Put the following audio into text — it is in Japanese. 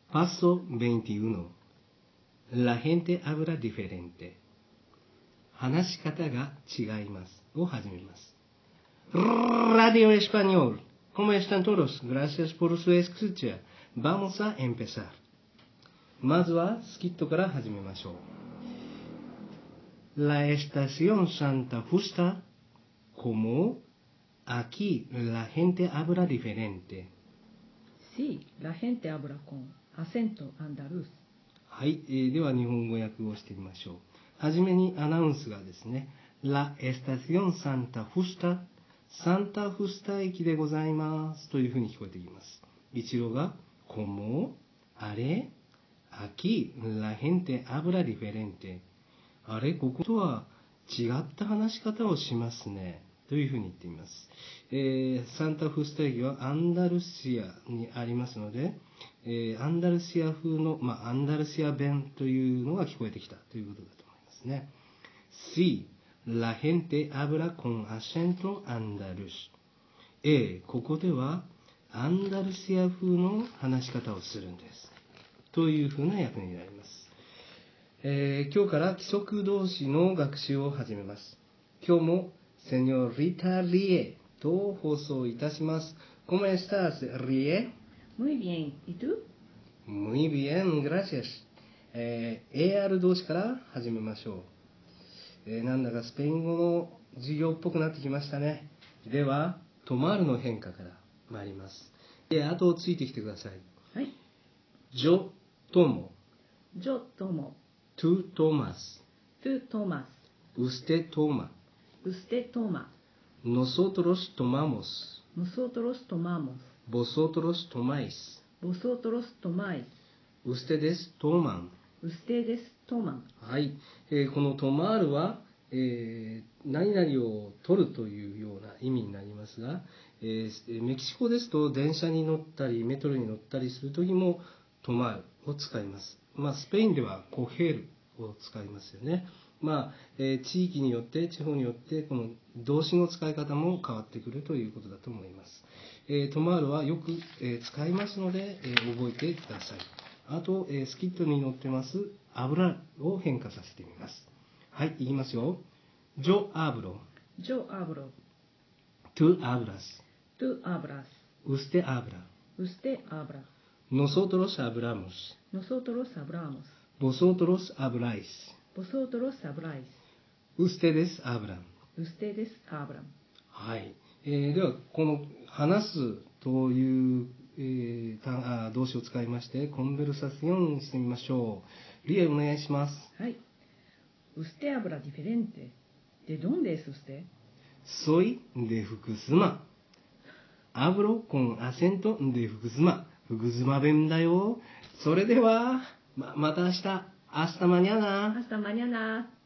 Paso 21. La gente habla diferente. 話し方が違いますを始めます。Radio Español. ¿Cómo están todos? Gracias por su escucha. Vamos a empezar. まずはスキットから始めましょう。La estación Santa Justa, como aquí la gente habla diferente. Sí, la gente habla con acento andaluz. はい、では日本語訳をしてみましょう。はじめにアナウンスがですね、La estación Santa Justa、サンタフスタ駅でございますというふうに聞こえてきます。一郎が、como、あれ、aquí la gente habla diferente。あれ、こことは違った話し方をしますね。というふうに言っています。サンタフスタ駅はアンダルシアにありますので、アンダルシア風の、アンダルシア弁というのが聞こえてきたということだと思いますね。Sí, la gente habla con acento andaluz。ここではアンダルシア風の話し方をするんです。というふうな訳になります。今日から規則動詞の学習を始めます。今日もセニョリタ・リエと放送いたします。¿Cómo estás, Rie? Muy bien. ¿Y tú? Muy bien, gracias. AR 動詞から始めましょう。なんだかスペイン語の授業っぽくなってきましたね。では、トマールの変化から参ります。後をついてきてください。 はい。 Yo tomo. Yo tomo. Tú tomas. Tú tomas. Usted toma. Usted toma. Nosotros tomamos. Nosotros tomamos. Vosotros tomáis. Vosotros tomáis. Ustedes toman. Ustedes toman. はい。このトマールは、何々を取るというような意味になりますが、メキシコですと電車に乗ったりメトロに乗ったりするときもトマールを使います。スペインではコヘールを使いますよね。地域によって地方によってこの動詞の使い方も変わってくるということだと思います。トマールはよく、使いますので、覚えてください。あと、スキットに載ってます油を変化させてみます。はい、いきますよ。Yo hablo. Yo hablo. Tú hablas. Tú hablas. Usted habla. Usted habla. Nosotros hablamos. Nosotros hablamos. Vosotros habláis. Vosotros habláis. Ustedes hablan. Ustedes hablan. はい。では、この話すという、動詞を使いまして、コンベルサシオンしてみましょう。リエ、お願いします。 はい。Usted habla diferente. ¿De dónde es usted? Soy de Fukushima. Hablo con acento de Fukushima. 福島弁だよ。それでは、また明日。Hasta mañana. Hasta mañana.